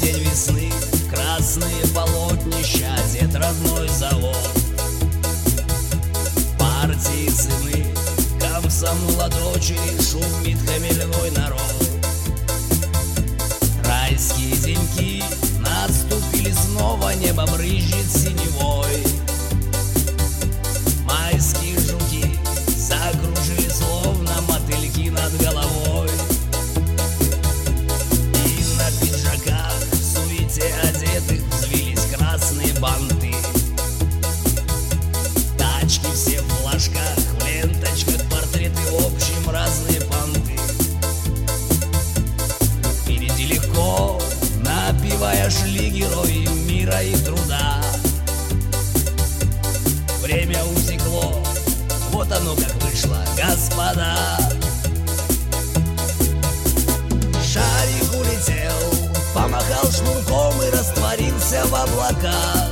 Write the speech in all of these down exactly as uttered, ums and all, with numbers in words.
день весны, красные полотнища, дед родной завод. Партии сыны, комсомола дочери, шумит хмельной народ. Райские деньки наступили снова, небо брызжет синевой. Майские жуки закружили, словно мотыльки над головой. И на пиджаках в суете одетых взвились красные банты. Тачки все в флажках, в ленточках портреты, в общем разные понты. Впереди легко, напевая, шли герои мира и труда. Время утекло, вот оно как вышло, господа. Шарик улетел, помахал шнурком и растворился в облаках.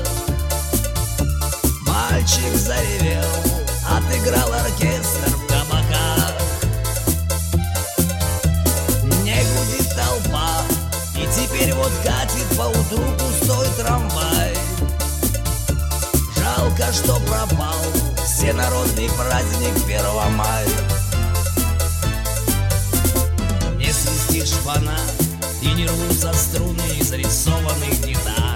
Мальчик заревел, отыграл оркестр в кабаках. Не гудит толпа, и теперь вот катит поутру пустой трамвай. Жалко, что пропал всенародный праздник первого мая. Не свистит шпана и не рвутся струны из рисованных гитар.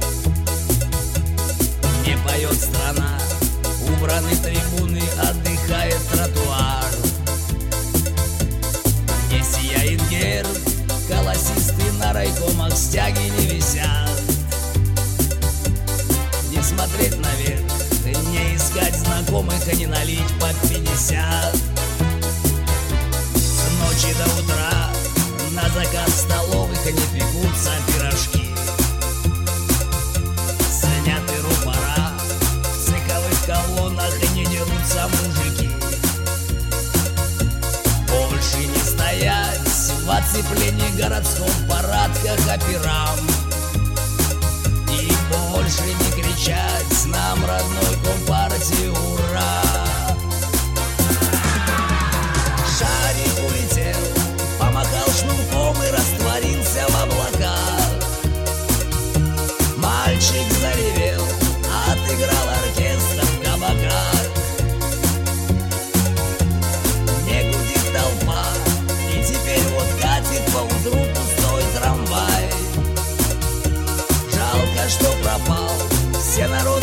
Не поет страна, убраны трибуны, отдыхает тротуар. Не сияет герб, колосистые на райкомах стяги не висят. Не смотреть наверх, не искать знакомых, а не налить по пятьдесят. С ночи до утра на заказ столовых не пекутся пирожки. Сняты рупора, в цеховых колоннах не дерутся мужики. Больше не стоять в оцеплении городском, в парадках операм. И больше не кричать нам родной компартии ура. Шарик улетел, помахал шнурком и растворился в облаках. Мальчик заревел, отыграл оркестр в кабаках. Не гудит толпа, и теперь вот катит поутру пустой трамвай. Жалко, что пропал всенародный